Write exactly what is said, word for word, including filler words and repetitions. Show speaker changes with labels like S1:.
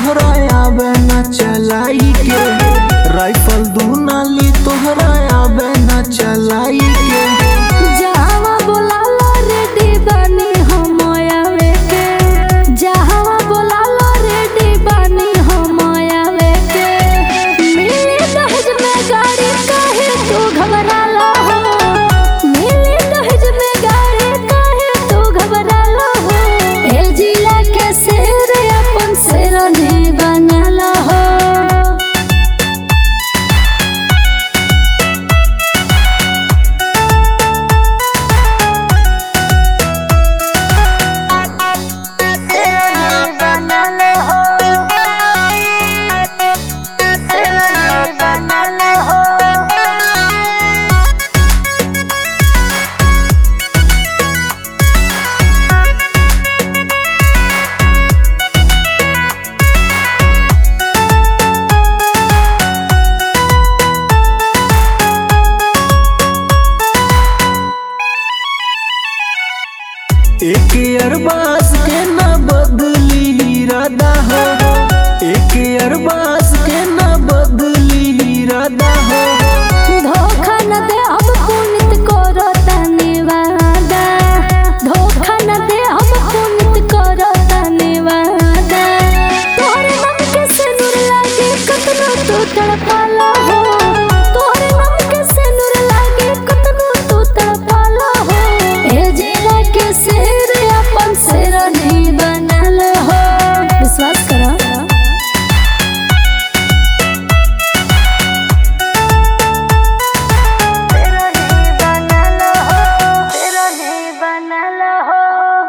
S1: तोहरा आवे ना चलाई के, राइफल दू नाली तोहरा आवे ना चलाई के।
S2: जहावा बोलाला रेडी बानी हम आवे के, जहावा बोलाला रेडी बानी हम आवे के। मिली दहेज में गाड़ी काहे तू घबराला हो, मिली दहेज में गाड़ी काहे तू घबराला हो। एल जिला के शेर अपन शेर नहीं बनाला हो।
S1: एक अरबास के ना बदली इरादा हो, एक अरबास के ना बदली इरादा हो।
S2: धोखा न दे